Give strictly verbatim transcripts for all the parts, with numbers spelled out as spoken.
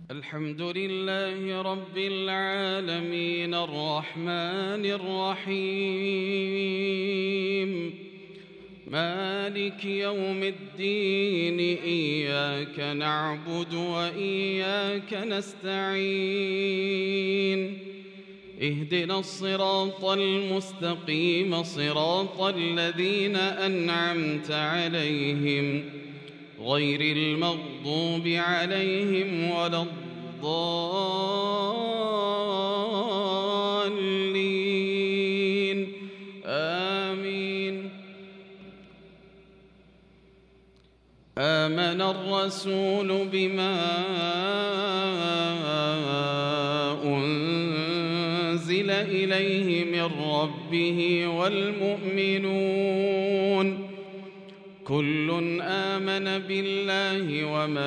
الحمد لله رب العالمين الرحمن الرحيم مالك يوم الدين إياك نعبد وإياك نستعين اهدنا الصراط المستقيم صراط الذين أنعمت عليهم غير المغضوب عليهم ولا الضالين آمين. آمن الرسول بما أنزل إليه من ربه والمؤمنون كل آمن بالله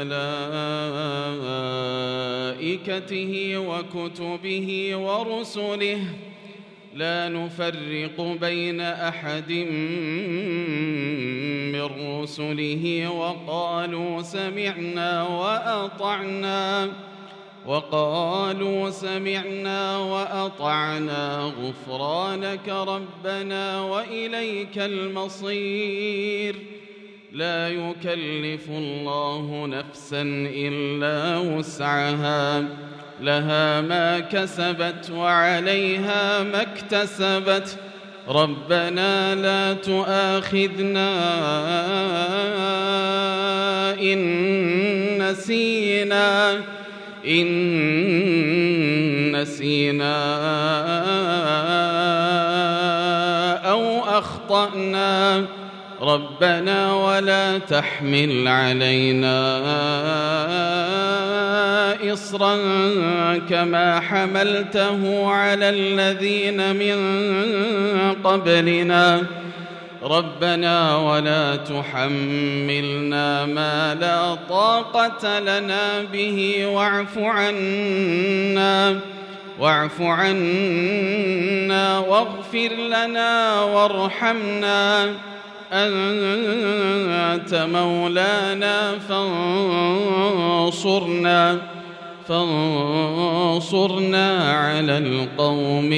وملائكته وكتبه ورسله لا نفرق بين أحد من رسله وقالوا سمعنا وأطعنا وقالوا سمعنا وأطعنا غفرانك ربنا وإليك المصير. لا يكلف الله نفسا إلا وسعها لها ما كسبت وعليها ما اكتسبت ربنا لا تؤاخذنا إن نسينا إن نسينا أو أخطأنا ربنا ولا تحمل علينا إصرا كما حملته على الذين من قبلنا ربنا ولا تحملنا ما لا طاقة لنا به واعف عنا واعف عنا واغفر لنا وارحمنا أنت مولانا فانصرنا فانصرنا على القوم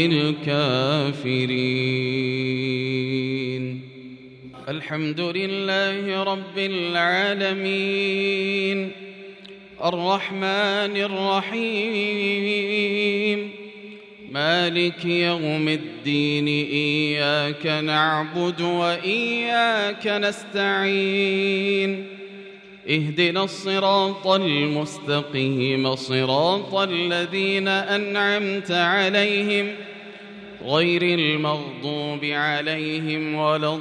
الكافرين. الحمد لله رب العالمين الرحمن الرحيم مالك يوم الدين إياك نعبد وإياك نستعين اهدنا الصراط المستقيم صراط الذين أنعمت عليهم غير المغضوب عليهم ولا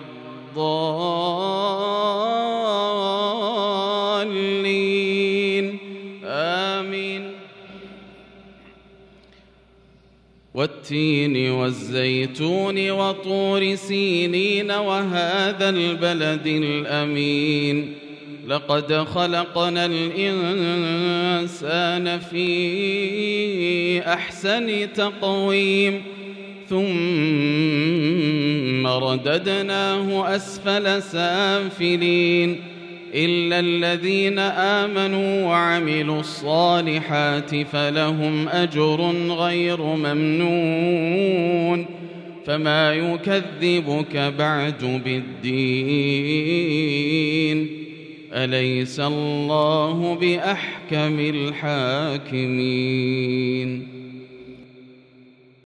الضالين آمين. والتين والزيتون وطور سينين وهذا البلد الأمين لقد خلقنا الإنسان في أحسن تقويم ثم رددناه أسفل سافلين إلا الذين آمنوا وعملوا الصالحات فلهم أجر غير ممنون فما يكذبك بعد بالدين أليس الله بأحكم الحاكمين.